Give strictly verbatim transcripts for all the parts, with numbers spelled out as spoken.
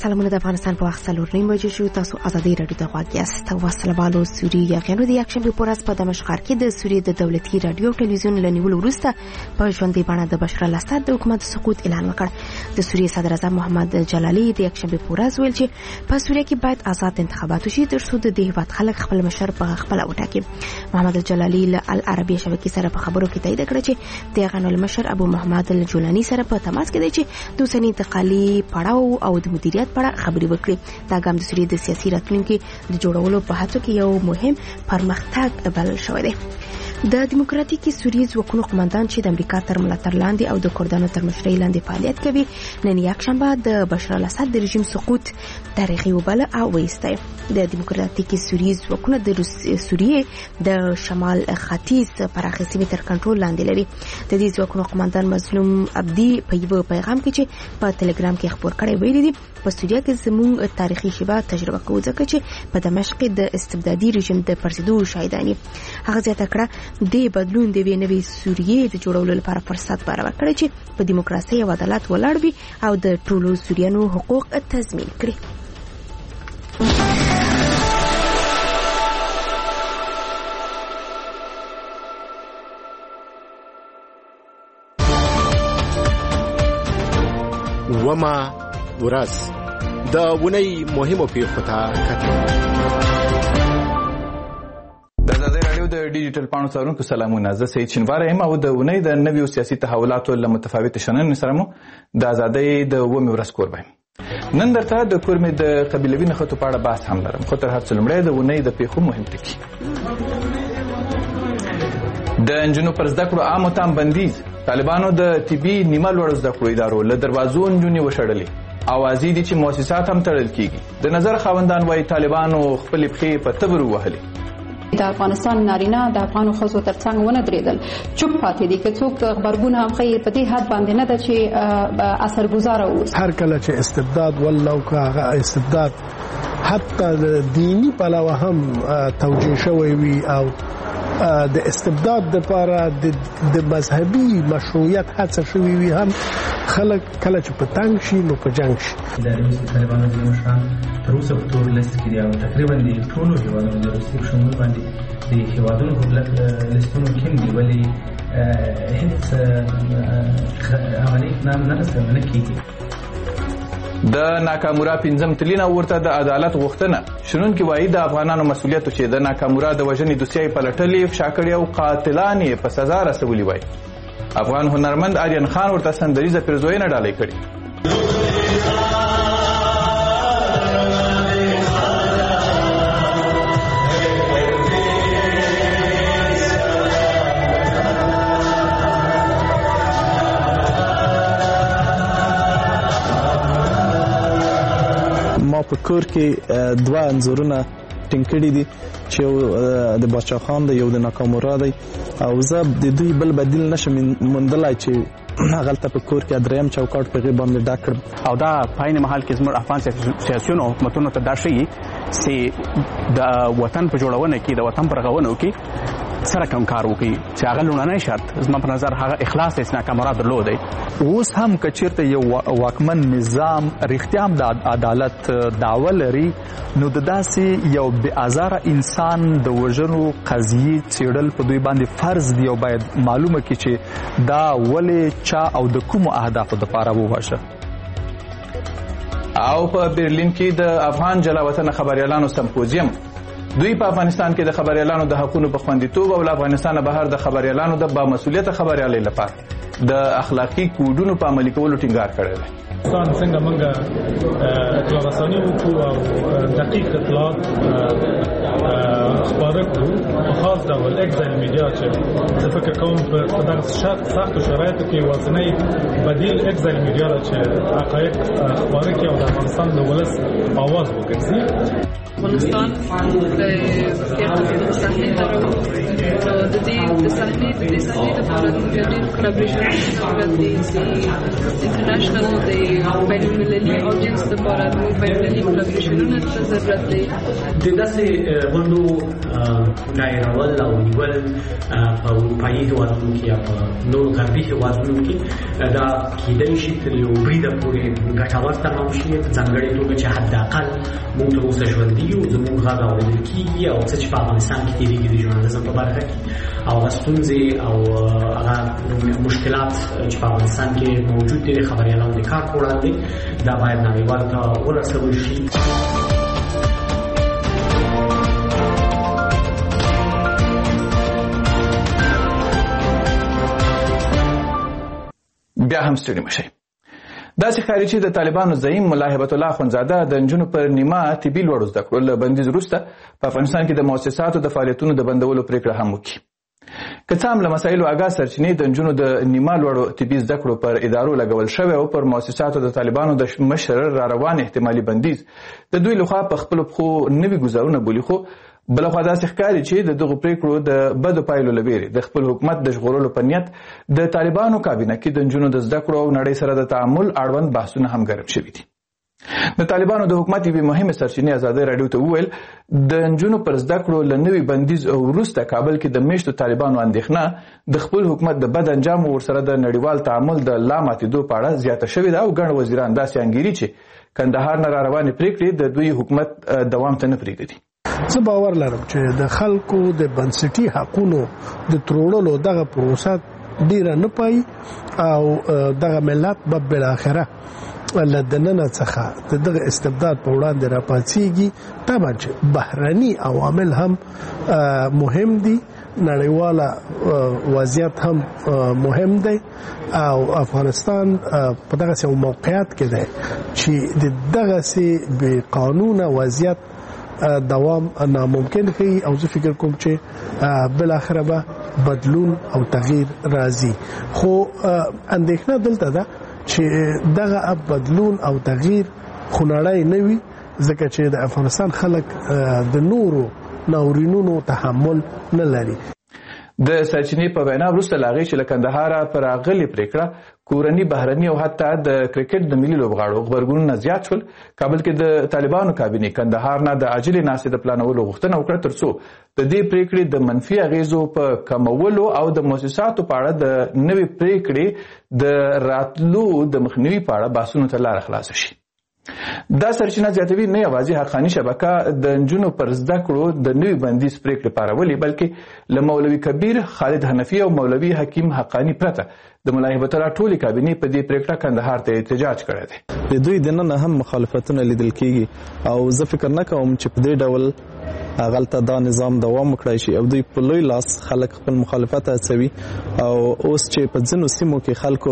سلامونه د افغانستان په وخت څلور نیم بجې شو. تاسو ازادي رادیو ته غوږ یاست. وسلوالو سوریې یغنو د یکشنبه په ورځ په دمشق کې د سوریې د دولتي رادیو ټلویزیون له نیولو وروسته په ژوندۍ بڼه د بشار الاسد د حکومت سقوط اعلان وکړ. د سوریې صدر اعظم محمد جلالی د یکشنبه په ورځ ویل چې په سوریې کې باید آزاد انتخابات وشي ترڅو د دې هیواد خلک خپل مشر په خپل وټاکي. محمد جلالی له العربیه شبکې سره په خبرو کې تایید کړ چې د یغنو مشر ابو محمد الجولانی سره په تماس کې دی چې د اوسنی انتقالي پړاو او د مدیریت په اړه خبرې وکړي. دا ګام د سوریې د سیاسي راتلونکي د جوړولو په هڅو کې یو مهم پرمختګ بلل شوی دی. د دیموکراتیکي سوریې ځواکونو قوماندان چې د امریکا تر ملاتړ لاندې او د کردانو تر مشرۍ لاندې فعالیت کوي نن یکشنبه د بشار الاسد د رژیم سقوط تاریخي وبله او وایسته. د دیموکراتیکي سوریې ځواکونه د سوریې د شمال ختیځ پراخې سیمې تر کنټرول لاندې لري. د دې ځواکونو قوماندان مظلوم عبدي په یو پیغام کې چې په ټلګرام کې خبر کړی ویلي دي په سوریه کې زموږ تاریخي شیبه تجربه کوو ځکه چې په دمشق د استبدادي رژیم د پرځېدو شاهداني. هغه زیاته کړه د بدلون د وینوي سوریې د جوړولو لپاره فرصت برابر کړی چې په دیموکراسي او عدالت ولاړ وي او د ټولو سوریانو حقوق تضمین کړي. وما ورځ د ونی مهمو پیښو ته کتل. د ازادي رادیو د ډیجیټل پاڼو څارونکو سلامونه. زه سید شینوار یم او د ونی د نویو سیاسي تحولاتو له متفاوت شننې سره مو د ازادۍ د ومې ورځ کوربه یم. نن درته د کورمې د قبیلوي نښتو په اړه بحث هم لرم، خو تر هر څه لومړی د ونی د پیښو مهم ټکي. د نجونو پر زده کړو عامو تام بندیز. طالبانو د طبي نیمه لوړو زده کړو ادارو له دروازو نجونې وشړلې. اوازې دي چې مؤسسات هم تړل کیږي. د نظر خاوندان وایي طالبانو خپلې پښې په تبر ووهلې. د افغانستان نارینه د افغانو ښځو ترڅنګ ونه درېدل، چوپ پاتې دي. که څوک غبرګون هم ښیي په دې حد باندې نه ده چې اثرګذاره اوسي. هر کله چې استبداد ولو که هغه استبداد حتی دینی پلوه هم توجیه شوی وي او د استبداد لپاره د مذهبي مشروعیت هڅه شوی وي هم خلک کله چې په تنګ شي نو په جنګ شي. د روسي طالبانو د مشران تر اوسه په تور لیست کې دي او تقریبا د ټولو هیوادونو د روسي په شمول باندې د هیوادونو په لیستونو کې دي، ولې هیڅ عملي اقدام نه رسمنه کیږي. د ناکامورا پنځم تلین او ورته د عدالت غوښتنه. شنونکي وایي د افغانانو مسؤلیت چې د ناکامورا د وژنې دوسیه پلټلې، افشا کړې او قاتلان یې په سزا رسولي وایي. افغان هنرمند آریان خان ورته سندریزه پیرزوینه ډالۍ کړې. ما په کور کې دوه انځورونه ټینګ کړي دي چې د باچا خان د یو د ناکامورا دی او زه د دوی بل بدیل نشم موندلای چې هغلته په کور کې دریم چوکاټ په غي باندې ډاک کړم. او دا پاین محل کې زموږ افغان سیاسيون او حکومتونو ته دا شي چې د وطن په جوړونه کې د وطن پر غونو کې سره کوم کار وکړي چې هغه لوننۍ شرط زما په نظر هغه اخلاص هیڅ ناکامورا درلودی. اوس هم کچیرته یو واکمن نظام رښتیا هم د عدالت دعوه لري نو د داسې یو بې ازاره انسان د وژنو قضیې څېړل په دوی باندې فرض دی او باید معلومه کړي چې دا ولې چا او د کومو اهدافو دپاره ووژه. او په برلین کې د افغان جلا وطن خبريالانو سمپوزیم. دوی په افغانستان کې د خبريالانو د حقوقو په خوندیتوب او افغانستان بهر د خبريالانو د با مسؤلیت خبريالۍ لپاره د اخلاقی کوډونو په عملي کولو ټینګار کړی دی. افغانستان څنګه موږ اطلاع رساني وکړو او دقیق اطلاعات خپاره کړو په خاص ډول اکزایل میډیا چې زه فکر کوم په دغه سختو شرایطو کې یوازینی بدیل اکزایل میډیا ده چې حقایق خپاره کړي او د افغانستان د ولس اواز وګرځي. افغانستان د سیاست د صحنې ته راوړو د دې د صحنې د صحنې لپاره د ډېر کولابریشن ضرورت دی. انټرنیشنل د بین المللي اودینس لپاره د بین المللي کولابریشنونو ته ضرورت دی. د داسې غونډو دایرول او نیول په اروپایي هېوادونو کې یا په نورو غربي هېوادونو کې دا کېدای شي تر یو بریده پورې ګټور تمام شي، په ځانګړې توګه چې حداقل موږ تر اوسه ژوندي یو، زموږ غږ اورېدل کېږي او څه چې په افغانستان کې تېرېږي د ژورنالیزم په برخه کې او هغه ستونزې او هغه مشکلات چې په افغانستان کې موجود دي د خبریالانو د کار په وړاندې دا باید نړیوالو ته ورسول شي. بیا هم ستړي مشئ. داسې ښکاري چې د طالبانو زعیم ملا هبت الله اخندزاده د نجونو پر نیمه طبي لوړو زده کړو له بندیز وروسته په افغانستان کې د مؤسساتو د فعالیتونو د بندولو پریکړه هم وکړي. که څه هم له مسایلو آګاه سرچینې د نجونو د نیمه لوړو طبي زده کړو پر ادارو لګول شوی او پر مؤسساتو د طالبانو د مشر را روان احتمالي بندیز د دوی لخوا په خپلو پښو نوي ګزارونه بولي، خو بلخوا داسې ښکاري چې د دغو پریکړو د بدو پایلو له ویرې د خپل حکومت د ژغورلو په نیت د طالبانو کابینه کې د نجونو د زده کړو او نړۍ سره د تعامل اړوند بحثونه هم ګرم شوي دي. د طالبانو د حکومت یوې مهمې سرچینې ازادۍ راډیو ته وویل د نجونو پر زده کړو له نوي بندیز وروسته کابل کې د میشتو طالبانو اندېښنه د خپل حکومت د بد انجام ورسره د نړیوال تعامل د لا ماتېدو په اړه زیاته شوې ده او ګڼ وزیران داسې انګیري چې کندهار نه را روانې پریکړې د دوی حکومت دوام ته نه پرېږدي. زه باور لرم چې د خلکو د بنسټي حقونو د تروړلو دغه پروسه ډیره نه پای او دغه ملت به بالاخره له دننه څخه دغه استبداد په وړاندې راپاڅیږي. طبعا چې بهرني عوامل هم مهم دي، نړیواله وضعیت هم مهم دی او افغانستان په دغه سیمه موقعیت کې دی چې دغه سي بې قانونه وضعیت دوام ناممکن کوي او زه فکر کوم چې بل اخره به بدلون او تغییر راځي. خو اندېښنه دلته ده چې دغه بدلون او تغییر خنړای نه وي ځکه چې د افغانستان خلک د نورو ناورینونو تحمل نه لري. د سرچینې په وینا وروسته له هغې چې له کندهاره پر راغلې پریکړه کورني بهرني او حتی د کرکټ د ملي لوبغاړو غبرګونونه زیات شول. کابل کې د طالبانو کابینې کندهار نه د عاجلې ناستې د پلانولو غوښتنه وکړه تر څو د دې پریکړې د منفي اغیزو په کمولو او د مؤسساتو په اړه د نوې پریکړې د راتلو د مخنیوي په اړه بحثونو ته لاره خلاصه شي. دا سرچینه زیاتوي نه یوازې حقاني شبکه د نجونو پر زده کړو د نوي بندیز پریکړې پارولې بلکې له مولوي کبیر خالد حنفي او مولوي حکیم حقانی پرته د ملا هبت الله ټولې کابینې په دې پریکړه کندهار ته احتجاج کړی دی. د دوی دننه هم مخالفتونه لیدل کېږي او زه فکر نه کوم چې په دې ډول هغلته دا نظام دوام وکړای شي او دوی په لوی لاس خلک خپل مخالفت هڅوي او اوس چې په ځینو سیمو کې خلکو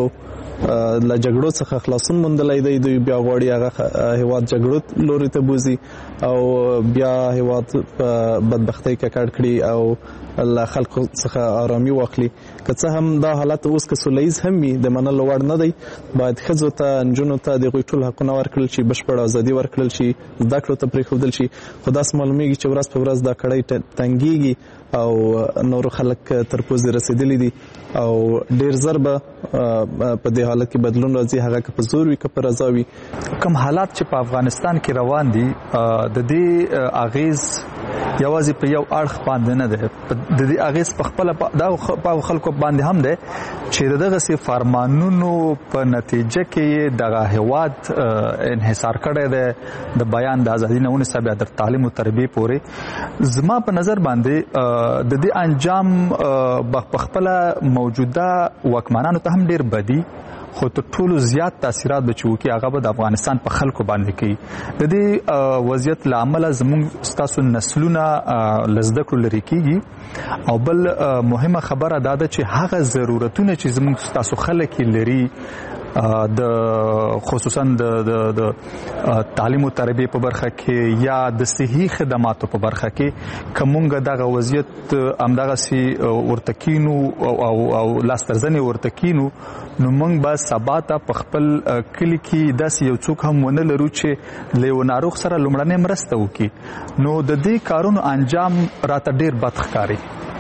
له جګړو څخه خلاصون موندلی دی دوی بیا غواړي هغه هیواد جګړو لوري ته بوزي او بیا هیواد په بدبختۍ ککړ کړي او له خلکو څخه آرامي واخلي. که څه هم دا حالت اوس که سوله ییز هم وي د منلو وړ نه دی، باید ښځو ته نجونو ته د هغوی ټول حقونه ورکړل شي، بشپړه ازادي ورکړل شي، زده کړو ته پرېښودل شي. خو داسې معلومیږي چې ورځ په ورځ دا کړۍ تنګیږي او نور خلک تر پوزې رسیدلی دي او ډیر زر به په دې حالت کې بدلون راځي، هغه که په زور وي که په رضا وي. کوم حالات چې په افغانستان کې روان دي د دې اغیز یوازې په یو اړخ باندې نه ده، د دې اغیز په خپل په خلکو باندې هم ده چې دغه سي فرمانونو په نتیجه کې دغه هواد انحصار کړی دی د بیان د ازادي نه ونیسه بیا د تعلیم او تربیه پورې. زما په نظر باندې د دې انجام په خپل موجوده واکمنانو ته هم ډیر بدی خو تر ټولو زیات تاثیرات به چې وکړي هغه به د افغانستان په خلکو باندې کوي. د دې وضعیت له امله زموږ ستاسو نسلونه له زده کړو لرې کېږي او بل مهمه خبره دا ده چې هغه ضرورتونه چې زموږ ستاسو خلک لري د خصوصا د د تعلیم او تربیه په برخه کې یا د صحي خدماتو په برخه کې کومګه دغه وضعیت امدغه سي ورتکینو او او لاسترزنې ورتکینو نو موږ به سبا ته په خپل کلی کې داسې یو څوک هم ونه لرو چې له یو ناروغ سره لومړنۍ مرسته وکړي. نو د دې کارونو انجام راته ډیر بد ښکاري.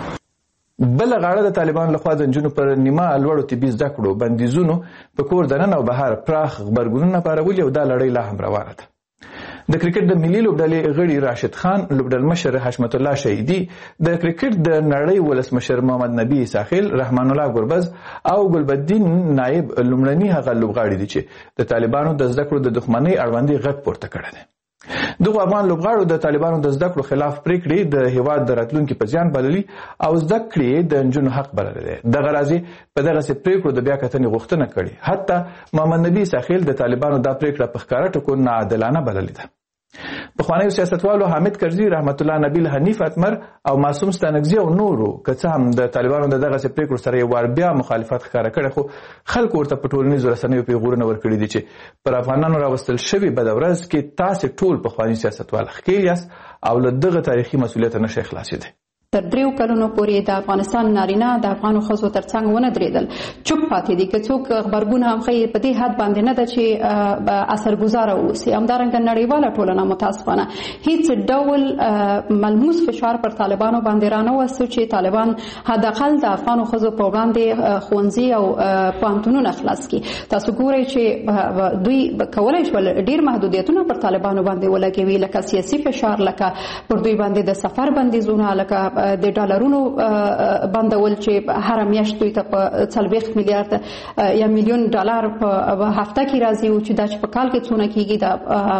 بل غاړه د طالبان لخوا د نجونو پر نیمه لوړو طبي زده کړو بندیزونو په کور دننه او بهر پراخ غبرګونونه پارولي او دا لړۍ لا هم روانه ده. د کرکټ د ملي لوبډلې غړي راشد خان، لوبډلمشر حشمت الله شهیدي، د کرکټ د نړۍ ولسمشر محمد نبی ساحل، رحمان الله ګربز او ګلبدین نایب لومړني هغه لوبغاړي دي چې د طالبانو د زده کړو د دښمنۍ اړوندې غږ پورته کړی دی. دغه افغان لوبغاړو د طالبانو د زده کړو خلاف پریکړې د هیواد د راتلونکي په زیان بللي او زده کړې د نجونو حق بللی دی. دغه راځي په دغسې پریکړو د بیا کتنې غوښتنه کړې. حتی محمد نبی ساحل د طالبانو دا پریکړه په ښکاره ټکو ناعادلانه بللې ده. پخوانیو سیاستوالو حامد کرزي، رحمت الله نبیل، حنیف اتمر او معصوم ستانکزي او نورو که څه هم د طالبانو د دغسې پریکړو سره یو وار بیا مخالفت ښکاره کړی، خو خلکو ورته په ټولنیزو رسنیو پیغورونه ورکړي دي چې پر افغانانو راوستل شوي بده ورځ کې تاسې ټول پخواني سیاستوال ښکېل یاست او له دغه تاریخي مسؤلیته نشئ خلاصېدی. تر دریو کلونو پورې د افغانستان نارینه د افغانو ښځو ترڅنګ ونه درېدل، چوپ پاتې دي. که څوک غبرګون هم ښیي په دې حد باندې نه ده چې اثرګزاره واوسي. همدارنګه نړیواله ټولنه متاسفانه هیڅ ډول ملموس فشار پر طالبانو باندې رانهوسته چې طالبان حداقل د افغانو ښځو په وړاندې ښوونځي او پوهنتونونه خلاص کړي. تاسو ګورئ چې دوی کولی شول ډېر محدودیتونه پر طالبانو باندې ولګوي، لکه سیاسي فشار، لکه پر دوی باندې د سفر بندیزونه، لکه د ډالرونو بندول چې هر میاشت دوی ته په څلوېښت میلیارډ یا میلیون ډالر په هفته کې راځي او چې دا چې په کال کې څونه کېږي دا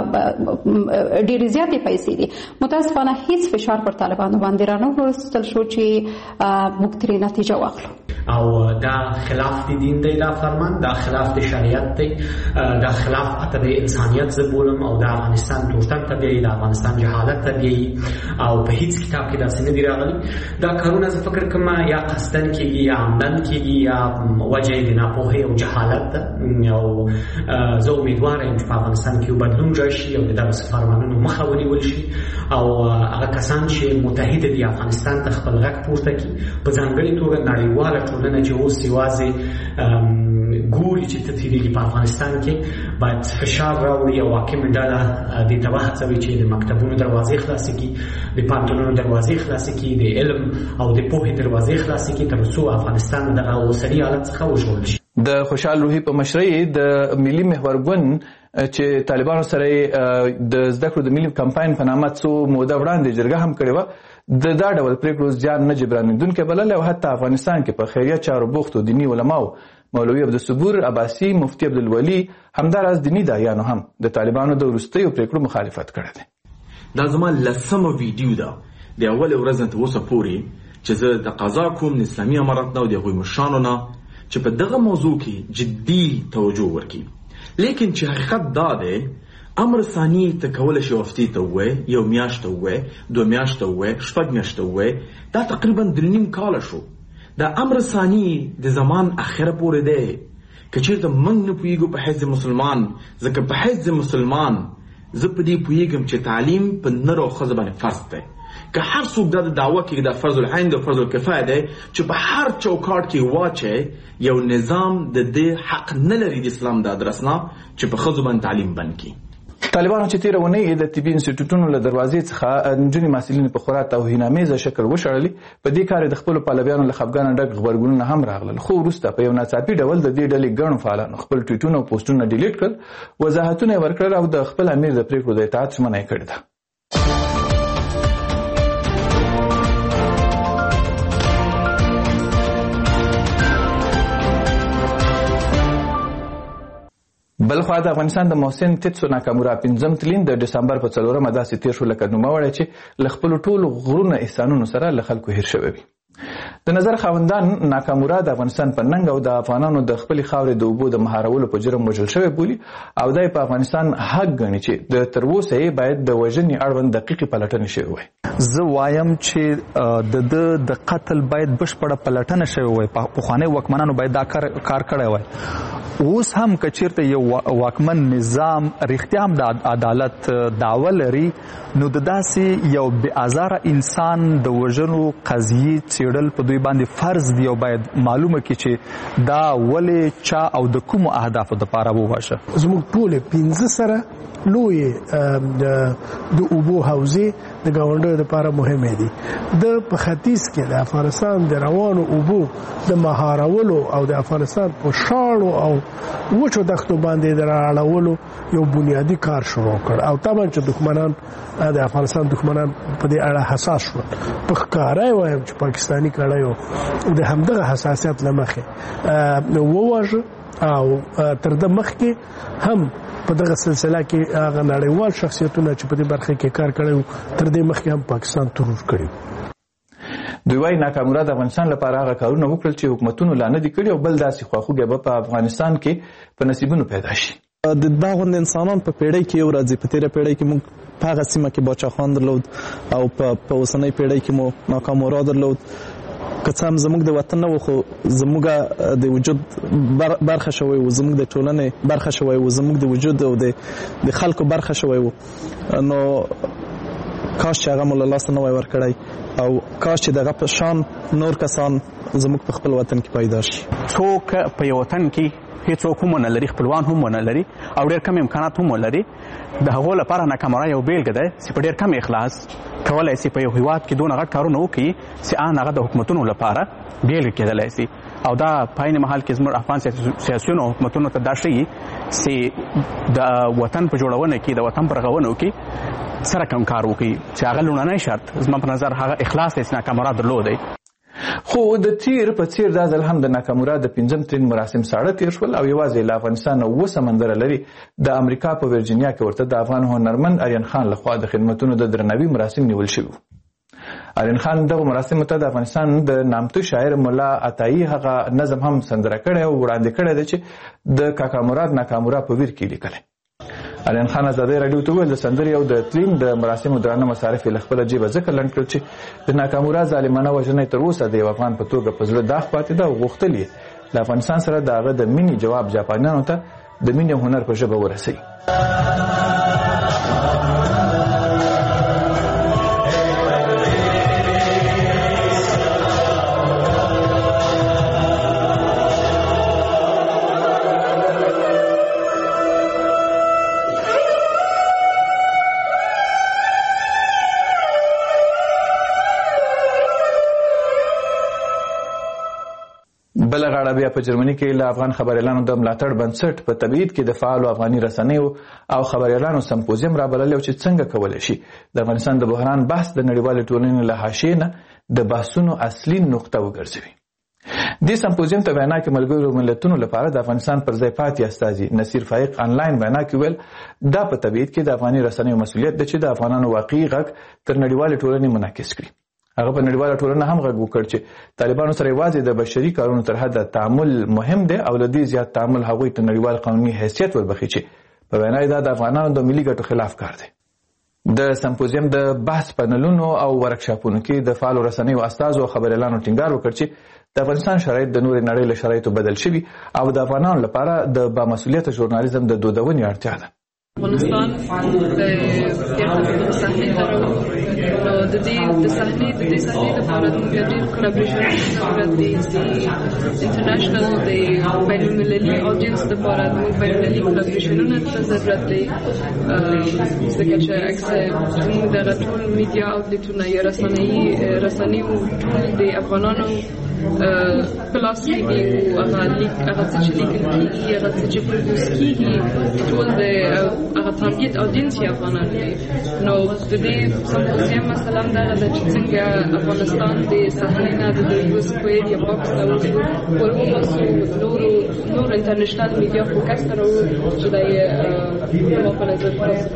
ډېرې زیاتې پیسې دي. متاسفانه هیڅ فشار پر طالبانو باندې رانهوستل شو چې موږ ترې نتیجه واخلو. او دا خلاف د دین دی، دا فرمان دا خلاف د شریعت دی، دا خلاف حتی د انسانیت زه بولم او د افغانستان تورتم ته بیایي، د افغانستان جهالت ته بیایي او په هیڅ کتاب کې داسې نه دي راغلي. دا کارونه زه فکر کوم یا قصدن کېږي یا عمدن کېږي یا وجه د ناپوهۍ او جهالت ده. او زه امیدواره یم چې په افغانستان کې یو بدلون راشي او د دغسې فرمانونو مخه ونیول شي او هغه کسان چې متحده دي افغانستان ته خپل غږ پورته کړي، په ځانګړې توګه نړیواله ټولنه چې اوس یوازې ګوري چې څه تېرېږي په افغانستان کې، باید فشار راوړي او حاکمه ډله دې ته وهڅوي چې د مکتبونو دروازې خلاصې کړي، د پوهنتونونو دروازې خلاصې کړي، د علم او د پوهې دروازې خلاصې کړي، تر څو افغانستان دغه اوسني حالت څخه وژغورل شي. د خوشحال روحي په مشرۍ د ملي محور ګوند چې طالبانو سره د زده کړو د ملي کمپاین په نامه څو موده وړاندې جرګه هم کړې وه، د دا ډول پریکړو زیان نه جبرانېدونکی بللی او حتی افغانستان کې په خیریه چارو بوختو دیني علماو مولوي عبدالصبور عباسي، مفتي عبدالولي، همداراز دیني داعیانو هم د طالبانو د وروستیو پریکړو مخالفت کړی دی. دا زما لسمه ویډیو ده د اولې ورځ نه تر اوسه پورې چې زه د قضا کوم د اسلامي امارت نه او د هغوی مشرانو نه چې په دغه موضوع کې جدي توجه ورکړي. لیکن چې حقیقت دا دی، امر ثاني ته کولی شي هفتې ته ووایې، یو میاشت ته ووایې، دوه میاشت ته ووایې، شپږ میاشت ته ووایې، دا تقریبا درې نیم کاله شو. دا امر ثاني د زمان اخره پورې دی. که چېرته موږ نه پوهېږو په حیث مسلمان، ځکه په حیث مسلمان زه په دې پوهېږم چې تعلیم په نر او ښځه باندې فرض دی. که هر څوک دا د دعوه کوي دا فرض العین او فرض الکفایه دی چې په هر چوکاټ کې واچي، یو نظام د دې حق نه لري د اسلام د ادرس نه چې په ښځو باندې تعلیم بند کړي. طالبانو چې تېره اونۍ د طبي انسټیټوټونو له دروازې څخه نجونې محصلینې په خورا توهینامیزه شکل وشړلې. په دې کار یې د خپلو پلویانو له خفګانه ډک غبرګونونه هم راغلل، خو وروسته په یو ناڅاپي ډول د دې ډلې ګڼو فعالانو خپل ټویټونه او پوسټونه ډیلیټ کړل، وضاحتونه یې ورکړل او د خپل امیر د پریکړو د اطاعت ژمنه یې کړې ده. بلخوا د افغانستان د محسن تیتسو ناکامورا پنځم تلین د ډسمبر په څلورمه داسې تیر شو لکه نوموړی چې له خپلو ټولو غرونه احسانونو سره له خلکو هیر شوی وي. د نظر خاوندان ناکامورا د افغانستان په ننګ او د افغانانو د خپلې خاورې د اوبو د مهارولو په جرم وژل شوی بولي او دا په افغانستان حق ګڼي چې د تر اوسه یې باید د وژنې اړوند دقیقې پلټنې شوې وای. زه وایم چې د د د قتل باید بشپړه پلټنه شوې وای، پخواني واکمنانو باید دا کار کار کړی وای. اوس هم که چیرته یو واکمن نظام رښتیا هم د عدالت دعوه لري، نو د داسې یو بې ازاره انسان د وژنو قضیې څېړل په دوی باندې فرض دی او باید معلومه کړي چې دا ولې چا او د کومو اهدافو دپاره ووژه. زموږ ټولې پنځه سره لویې د اوبو حوزې د ګاونډیو لپاره مهمې دي. د په ختیځ کې د افغانستان د روانو اوبو د مهارولو او د افغانستان په شاړو او وچو دښتو باندې د راړولو یو بنیادی کار شروع کړ او طبعا چې دښمنان د افغانستان دښمنان په دې اړه حساس شول. په ښکاره وایم چې پاکستاني کړایو د همدغه حساسیت لمخې وواژه او تر د مخکې هم په دغه سلسله کې هغه نړیوال شخصیتونه چې په دې برخه کې کار کړی تر دې مخکې هم پاکستان ترور کړی. دوی وايي ناکامورا د افغانستان لپاره هغه کارونه وکړل چې حکومتونو لا نه دي کړي او بل داسې خواخوږي به په افغانستان کې په نصیبونو پیدا شي. د دا غوند انسانان په پیړۍ کې یو راځي په تیره پیړۍ کې موږ په هغه سیمه کې باچا خان درلود او په اوسنۍ پیړۍ کې مو ناکامورا درلود. که څه هم زموږ د وطن نه و خو زموږ د وجود برخه شوی و، زموږ د ټولنې برخه شوی و، زموږ د وجود او د خلکو برخه شوی و. نو کاش چې هغه مو له لاسه نه وای ورکړی او کاش چې دغه په شان نور کسان زموږ په خپل وطن کې پیدا شي. څوک په یو وطن کې هیڅوک هم ونه لري، خپلوان هم ونه لري او ډېر کم امکانات هم ولري. د هغو لپاره ناکامورا یو بیلګه ده چې په ډېر کم اخلاص کولی شي په یو هیواد کې دونه غټ کارونه وکړي چې ان هغه د حکومتونو لپاره بیلګه کېدلی شي. او دا په عین مهال کې زموږ افغان سیاسیونو او حکومتونو ته دا ښیي چې د وطن په جوړونه کې د وطن په رغونو کې سره کم کار وکړي چې هغه لومړنی شرط زما په نظر هغه اخلاص دی چې ناکامورا درلودی. خو د تیر په څیر دا ځل هم د ناکامورا د پنځم ترین مراسم ساړه تیر شول او یوازې له افغانستان اوه سمندره لري د امریکا په ورجینیا کې ورته د افغان هنرمند آریان خان لخوا د خدمتونو د درناوي مراسم نیول شوي. آریان خان دغه مراسمو ته د افغانستان د نامتو شاعر ملا عطایي هغه نظم هم سندره کړی او وړاندې کړی دی چې د کاکا مراد ناکامورا په ویر کې لیکلی. آریان خان ازادۍ راډیو ته وویل د سندرې او د تلین د مراسمو درانه مصارف یې له خپله جیبه ځکه لنډ کړل چې د ناکامورا ظالمانه وژنه یې تر اوسه د یو افغان په توګه په زړه داغ پاتې ده او غوښتل یې له افغانستان سره د هغه د مینې جواب جاپانیانو ته د مینې او هنر په ژبه ورسوي. بله غاړه بیا په جرمني کې له افغان خبریالانو د ملاتړ بنسټ په تبعید کې د فعالو افغاني رسنیو او خبریالانو سمپوزیم رابللی چې څنګه کولی شي د افغانستان د بحران بحث د نړیوالې ټولنې له حاشیې نه د بحثونو اصلي نقطه وګرځوي. دې سمپوزیم ته وینا کې ملګرو ملتونو لپاره د افغانستان پر ځای پاتې استازي نصیر فایق آنلاین وینا کې ویل دا په تبعید کې د افغاني رسنیو مسؤلیت دی چې د افغانانو واقعي غږ تر نړیوالې ټولنې منعکس کړي. هغه په نړیواله ټولنه هم غږ وکړ چې طالبانو سره یوازې د بشري کارونو تر حده تعامل مهم دی او له دې زیات تعامل هغوی ته نړیوال قانوني حیثیت وربخي چې په وینا یې دا د افغانانو د ملي ګټو خلاف کار دی. د سمپوزیم د بحث پنلونو او ورکشاپونو کې د فعالو رسنیو استازو او خبریالانو ټینګار وکړ چې د افغانستان شرایط د نورې نړۍ له شرایطو بدل شوي او د افغانانو لپاره د بامسؤلیته ژورنالیزم د دودونې اړتیا ده. افغانستان د یو صحنې درو د دې د صحنې د دې صحنې لپاره د ډېر کولابریشن صورت دی چې انټرنیشنل د بین المللي اودینس لپاره د بین المللي کولابریشنونو ته ضرورت دی ځکه چې اکثر زموږ دغه ټول میډیا اوټلیټونه یا رسنۍ رسنۍ ټول د افغانانو پلاس کېږي او هغه لیک هغه څه چې لیکل کېږي هغه څه چې پروډوس کېږي ټول د هغه ټارګېټ اودینس یې افغانان دي. نو د دې سمپوزیم مثلا دغه ده چې څنګه افغانستان د صحنې نه د یو سکویر یا باکس ته ورباسو نورو نور انټرنیشنل میډیا فوکس ته راوړو چې دا یې ما په نظر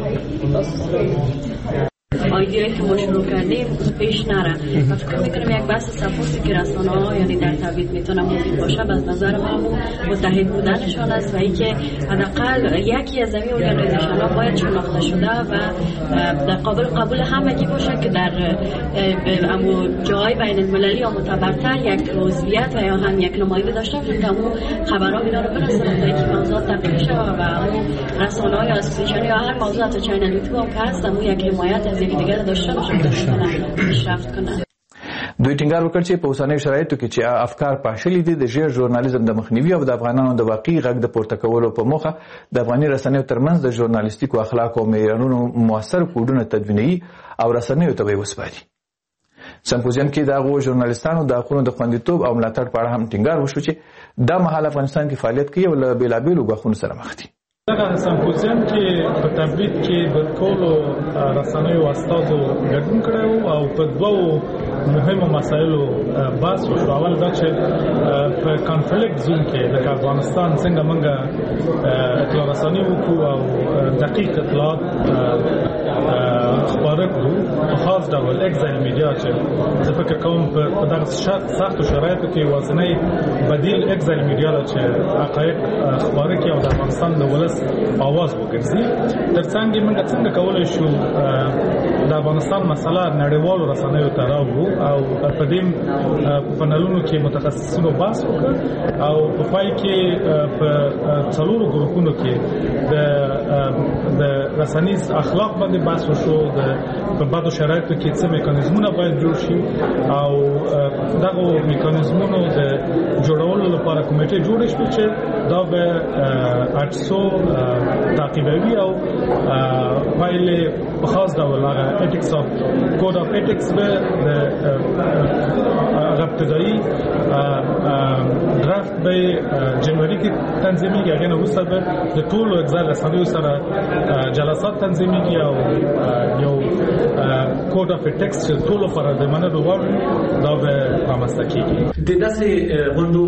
ایده‌ای که ما شروع کردیم پیش نره و فکر میکنم یک بحث سپورتی که رسانه ها یعنی در تبعید میتونه موجود باشه از نظر ما متحد بودنشان است و اینکه حداقل یکی از این ارگانیزیشن ها باید شناخته شده و در قابل قبول همگی باشه که در اما جای بین المللی یا معتبرتر یک عضویت و یا هم یک نماینده داشته باشه که اون خبرها اینا رو برسونه تا اینکه موضوعات تبدیل شه و اون رسانه ها یا اسوسییشن یا هر موضوع حتی چینل یوتیوب هم که هست اون یک حمایت از یک دیگر داشته باشه که پیشرفت کنه. دوی ټینګار وکړ چې په اوسنیو شرایطو کې چې افکار پاشلي دي د ژیر ژورنالیزم د مخنیوي او د افغانانو د واقعي غږ د پورته کولو په موخه د افغاني رسنیو ترمنځ د ژورنالیستیکو اخلاقو او معیارونو مؤثر کوډونه تدوینوي او رسنیو ته به یې وسپاري. سمپوزیم کې د هغو ژورنالیستانو د حقونو د خوندیتوب او ملاتړ په اړه هم ټینګار وشو چې دا مهال افغانستان کې فعالیت کوي او له بېلابېلو ګواښونو سره مخ دي. دغه سمپوزیم کې په تبلیغ کې د ټولو رسنیو استادو ګډون کړی او په دوو مهمو مسایلو بحث وشو. اول دا چې په کانفلیکټ زون کې د افغانستان څنګه موږ اطلاع رسنۍ وکړو او دقیق اطلاعات خپاره کړو په خاص ډول اکزایل میډیا چې زه فکر کوم په دغه سختو شرایطو کې یوازینی بدیل اکزایل میډیا ده چې حقایق خپاره کړي او د افغانستان د ولس اواز وګرځي. ترڅنګ موږ څنګه کولی شو د افغانستان مسله نړیوالو رسنیو ته راوړو او په دې پنلونو کې متخصصینو بحث وکړ او په پای کې په څلورو ګروپونو کې د د رسنیز اخلاق باندې بحث وشو. د په بدو شرایطو کې څه میکانیزمونه باید جوړ شي او دغه میکانیزمونو د جوړولو لپاره کمیټه جوړه شوه چې دا به اټسو تعقیبوي او پایلې په خاص ډول هغه ایتکس اف کوډ اف ایتکس به د ابتدایي درافت به جنوري کې تنظیمېږي. هغه نه وروسته به د ټولو اګزال رسنیو سره جلسات تنظیمېږي او یو کوډ اف ایتکس چې ټولو لپاره د منلو وړ دا به رامنځته کېږي. د داسې غونډو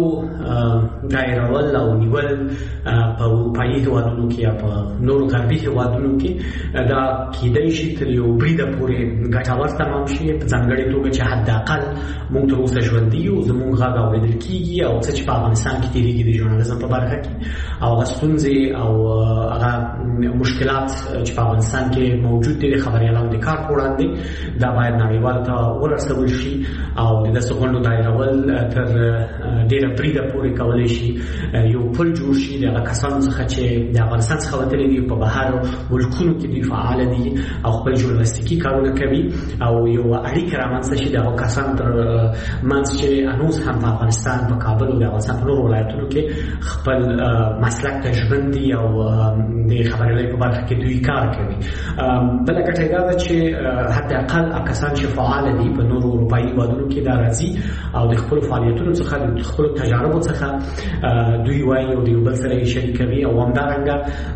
دایرول او نیول په اروپایي هېوادونو کې یا په نورو غربي هېوادونو کې دا کېدای شي تر یو بریده پورې ګټور تمام شي، په ځانګړې توګه چې حداقل موږ تر اوسه ژوندي یو، زموږ غږ اورېدل کېږي او څه چې په افغانستان کې تېرېږي د ژورنالیزم په برخه کې او هغه ستونزې او هغه مشکلات چې په افغانستان کې موجود دي د خبریالانو د کار په وړاندې دا باید نړیوالو ته ورسول شي او د داسې غونډو دایرول تر ډېره بریده پورې کولی شي یو پل جوړ شي د هغه کسانو څخه چې د افغانستان څخه وتلي دي په بهرو ملکونو کې دوی فعاله دي او خپل ژورنالیستیکي کارونه کوي او یو اړیکه رامنځته شي د هغو کسانو تر منځ چې هنوز هم په افغانستان په کابل او د افغانستان په نورو ولایتونو کې خپل مسلک ته ژمن دي او د خبریالۍ په برخه کې دوی کار کوي. بله ګټه دا ده چې حداقل کسان چې فعاله دي په نورو اروپایي هېوادونو کې دا راځي او د خپلو فعالیتونو څخه د خپلو تجاربو څخه دوی وایي او د یو بل سره یې شریکوي او همدارنګه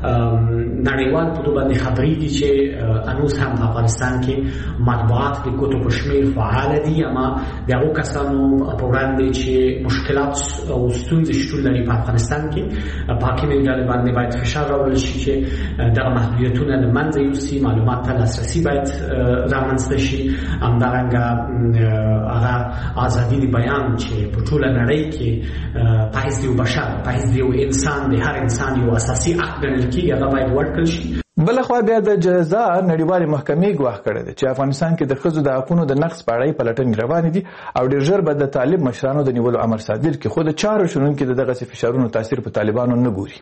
نړیوال په توګه باندې خبرېږي چې هنوز هم په افغانستان کې مطبوعات د ګوتو په شمېر فعاله دي، اما د هغو کسانو په وړاندې چې مشکلات او ستونزې شتون لري په افغانستان کې په حاکمې ډلې باندې باید فشار راوړل شي چې دغه محدودیتونه له منځه یوسي، معلومات ته لاسرسي باید رامنځته شي، همدارنګه هغه ازادي د بیان چې په ټوله نړۍ کې په حیث د یو بشر په حیث د یو انسان د هر انسان یو اساسي حق ګڼل کېږي هغه باید ورکړل شي. بلخوا بیا د جزا نړیوالې محکمې ګواښ کړی دی چې افغانستان کې د ښځو د حقونو د نقض په اړه پلټنې روانې دي او ډېر ژر به د طالب مشرانو د نیولو امر صادر کړي، خو د چارو شنونکي د دغسې فشارونو تاثیر په طالبانو نه ګوري.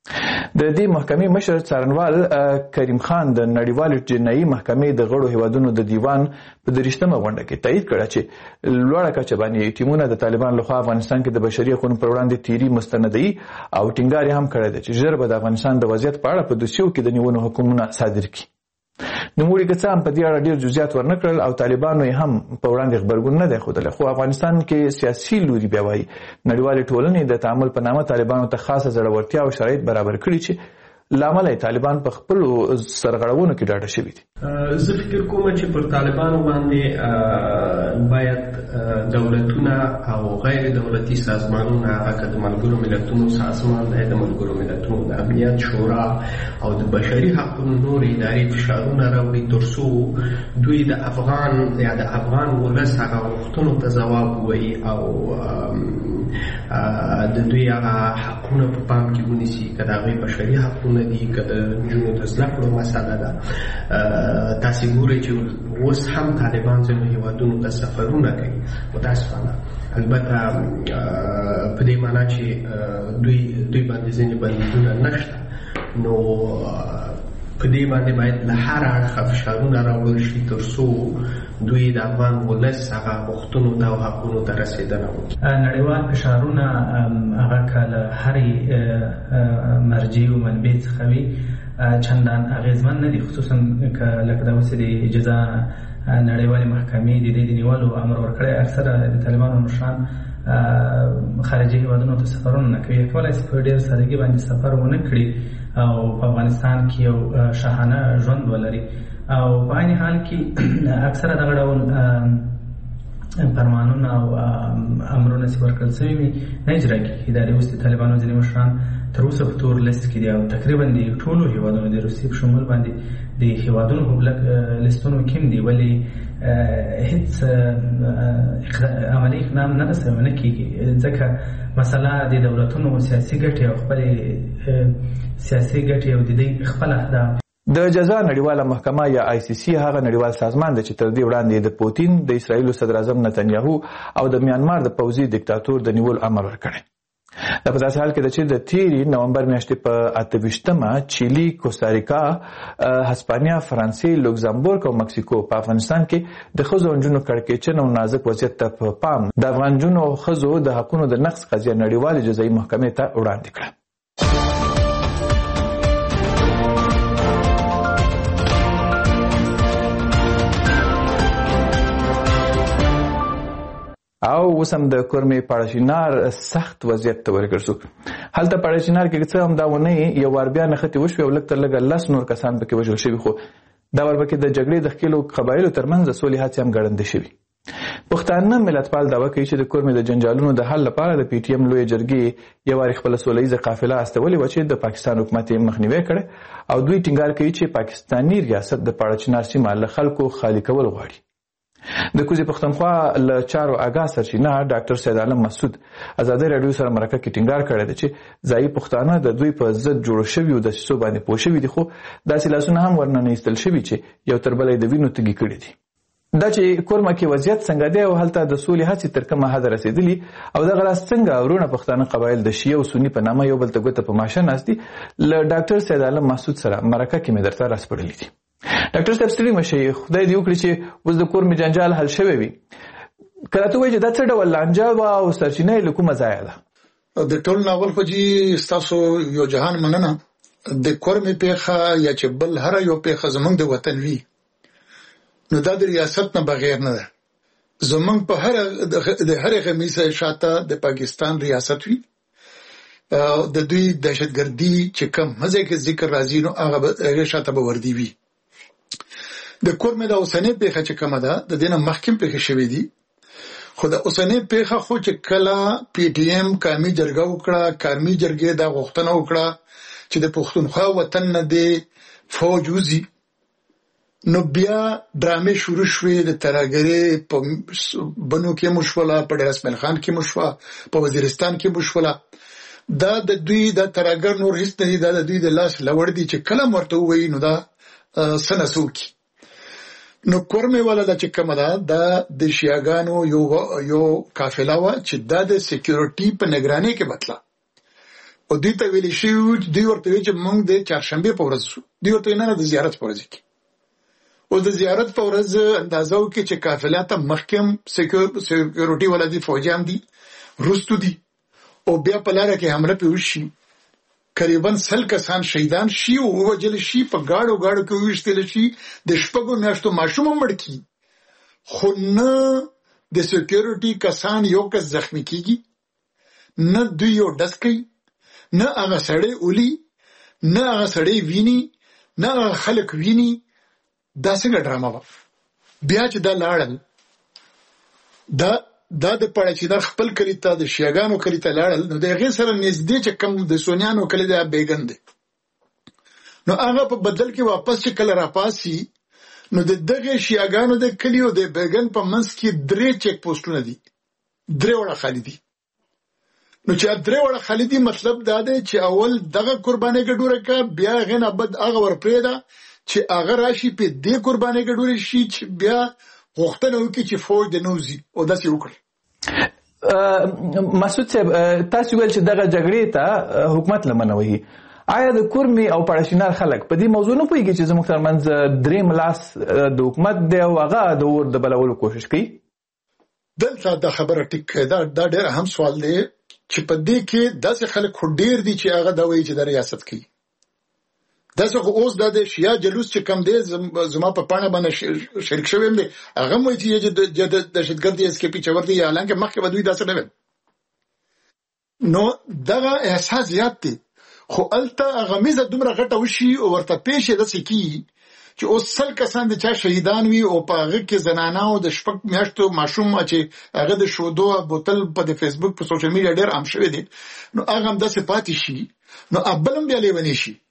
د دې محکمې مشر څارنوال کریم خان د نړیوالې جنایي محکمې د غړو هیوادونو د دیوان په دریشتمه غونډه کې تایید کړه چې لوړه کچه باندې ټیمونه د طالبان لخوا افغانستان کې د بشري حقوقو پر وړاندې تیری مستندي او ټینګار هم کړی دی چې ژر به د افغانستان د وضعیت په اړه په دوسیو کې د نیولو حکمونه صادر کړي. نوموړي که څه هم په دې اړه ډېر جزئیات ورنه کړل او طالبانو یې هم په وړاندې غبرګون نه دی ښودلی، خو افغانستان کې سیاسي لوري بیا وایي نړیوالې ټولنې د تعامل په نامه طالبانو ته خاصه زړورتیا او شرایط برابر کړي چې له امله طالبان په خپلو سرغړونو کې ډاډه شوي دي. زه فکر کوم چې پر طالبانو باندې باید دولتونه او غیر دولتي سازمانونه هغه د ملګرو ملتونو سازمان دی، د ملګرو ملتونو د امنیت شورا او د بشري حقوقو نور ادارې فشارونه راوړي تر څو دوی د افغان یا د افغان ولس هغه غوښتنو ته ځواب ووایي او د دوی هغه حقونه په پام کې ونیسي، که د هغوی بشري حقونه دي، که د نجونو د زده کړو مسله ده. تاسې ګورئ چې اوس هم طالبان ځینو هېوادونو ته سفرونه کوي متاسفانه، البته په دې معنا چې دوی دوی باندې ځینې بندیزونه نشته، نو په دې باندې باید له هر اړخه فشارونه راوړل شي تر څو دوی د افغان ولس هغه غوښتنو ته او حقونو ته رسېدنه وکړي. نړیوال فشارونه هغه که له هرې مرجع و منبع څخه وي چندان اغېزمن نه دي، خصوصا که لکه داسې د جزا نړیوالې محکمې د دې د نیولو امر ورکړی. اکثره د طالبانو مشران خارجي هیوادونو ته سفرونه نه کوي. کولای شي په ډېر سادګي باندې سفر ونه کړي او په افغانستان کې یو شاهانه ژوند ولري او په عین حال کې اکثره دغه ډول فرمانونه او امرونه چې ورکړل شوي وي نه اجرا کېږي. ادارې اوس د طالبانو ځینې مشران تر اوسه په تور لیست کې دي او تقریبا د ټولو هیوادونو د روسیې په شمول باندې د هیوادونو په بلک لیستونو کې دي، ولې هیڅ عملي اقدام نه رسوي نه کېږي ځکه مسله د دولتونو سیاسي ګټې او خپلې سیاسي ګټې او د دوی خپل اهداف. د جزا نړیواله محکمه یا آی سی سی هغه نړیوال سازمان دی چې تر دې وړاندې د پوتین، د اسرایلو صدر اعظم نتنیاهو او د میانمار د پوځي دیکتاتور د نیول امر ورکړی. دا په داسې حال کې ده چې د تیرې نومبر میاشتې په اته ویشتمه چیلي، کوستاریکا، هسپانیا، فرانسې، لوکزامبورګ او مکسیکو په افغانستان کې د ښځو او نجونو کړکېچن او نازک وضعیت ته په پام د افغان نجونو او ښځو د حقونو د نقض قضیه نړیوالې جزایي محکمې ته وړاندې کړه. او اوس هم د کورمې پاړشینار سخت وضعیت ته ورګرځو. هلته پاړشینار کې څه هم دا ونې یو وار بیا نښتې وشوې او لږ تر لږه لس نور کسان پکې وژل شوي، خو دا وار پکې د جګړې د ښکېلو قبایلو ترمنځ د سولې هڅې هم ګړندې شوي. پښتانه ملتپال دعوه کوي چې د کورمې د جنجالونو د حل لپاره د پی ټي ایم لویې جرګې یو وارې خپله سوله ییزه قافله استولې وه چې د پاکستان حکومت یې مخنیوی کړی او دوی ټینګار کوي چې پاکستاني ریاست د پاړچینار سیمه له خلکو خالي کول غواړي. د کوزې پښتونخوا له چارو آګاه سرچینه ډاکټر سید عالم مسعود ازادي راډیو سره مرکه کې ټینګار کړی دی چې ځایي پښتانه د دوی په ضد جوړ شویو دسیسو باندې پوه شوي دي، خو داسې لاسونه هم ورننه ایستل شوي چې یو تر بله د وینو تږي کړي دي. دا چې کورمه کې وضعیت څنګه دی او هلته د سولې هڅې تر کومه حده رسېدلي او دغه راز څنګه ورونه پښتانه قبایل د شیعه او سني په نامه یو بل ته ګوته په ماشه ناست دي، له ډاکټر سید عالم مسعود سره مرکه کې مې درته راسپړلي دي. ډاکټر صاحب ستړي مه شئ، خدای دې وکړي چې اوس د کورمې جنجال حل شوی وي. که راته ووایي چې دا څه ډول لانجه وه او سرچینه یې له کومه ځایه ده؟ د ټول ناول خو جي ستاسو یو جهان مننه. د کورمې پیښه یا چې بل هر یو پیښه زمونږ د وطن وي نو دا د ریاست نه بغیر نه ده. زمونږ په هر د هرې غمیزه شاته د پاکستان ریاست وي، د دوی دهشتګردي چې کم مزه کې ذکر راځي نو هغه شاته به وردی وي. د کورمې د اوسنۍ پیښه چې کومه ده د دې نه مخکې پیښې شوې دي، خو د اوسنۍ پیښه خو چې کله پی ټي ایم قومي جرګه وکړه، قومي جرګې دا غوښتنه وکړه چې د پښتونخوا وطن نه دی فوج وځي، نو بیا ډرامې شروع شوې. د ترهګرۍ په بنو کې مو شوله، په ډېر اسماعیل خان کې مو شوه، په وزیرستان کې مو شوله. دا د دوی د ترهګر نور هیڅ نه دي، دا د دوی د لاس لوړ دي چې کله ورته ووایي نو دا څه نه څه وکړي. نو کورمې والا دا چې کومه ده دا د شیعاګانو یو یو قافله وه چې دا د سکیورټي په نگرانۍ کې بتله او دوی ته ویلې شوي، دوی ورته ویل چې موږ د چهارشنبې په ورځ شو، دوی ورته نه نه د زیارت په ورځ کې او د زیارت په ورځ اندازه وکړي چې قافله ته مخکې هم سکیورټي والا دي، فوجیان دي، وروستو دي او بیا په لاره کې حمله پرې وشي، قریبا سل کسان شهیدان شي او ووژل شي، په ګاډو ګاډو کې وویشتل شي، د شپږو میاشتو ماشوم هم مړ کړي، خو نه د سکیورټي کسان یو کس زخمی کیږي، نه دوی یو ډز کوي، نه هغه سړی اولي، نه هغه سړی ویني، نه هغه خلک ویني. دا څنګه ډرامه وه؟ بیا چې دا لاړل دا دا د پاړچینار خپل کلي ته د شیعاګانو کلي ته لاړل، نو د هغې سره نږدې چې کوم د سونیانو کلي دی بیګن دی، نو هغه په بدل کې واپس چې کله راپاسي نو د دغې شیعاګانو د کلي او د بیګن په منځ کې درې چیک پوسټونه دي، درې وړه خالي دي. نو چې درې وړه خالي دي مطلب دا دی چې اول دغه قربانۍ ګډوره کا، بیا هغې نه بد هغه ورپرېږده چې هغه راشي په دې قربانۍ ګډورې شي چې بیا غوښتنه وکړي چې فوج د نوځي او داسې وکړي. مسعود صاحب تاسو ویل چې دغه جګړې ته حکومت لمنه وهي، آیا د کورمې او پاړشینار خلک په دې موضوع نه پوهېږي چې زموږ ترمنځ درېیم لاس د حکومت دی او هغه د اور د بلولو کوشش کوي؟ دلته دا خبره ټیک دا دا ډېر اهم سوال دی چې په دې کې داسې خلک خو ډېر دي چې هغه دا وایي چې د ریاست کوي. داسې خو اوس دا د شیعه جلوس چې کم دی زما په پاڼه باندې شریک شوی یم دی، هغه هم وایي چې د دهشتګرد دی اس کې پی چور دی، حالانکه مخکې به دوی داسې نه ویل. نو دغه احساس زیات دی خو الته غمیزه دومره غټه وشي او ورته پیښه د سکی چې اوس سل کسان د چا شهیدان وي او په هغه کې زنانه او د شپږ میاشتو ماشوم چې هغه د شودو بوتل په فیسبوک په سوشل میډیا ډېر عام شوی دی نو هغه هم داسې پاتې شي نو ابلم بیا لیونی شي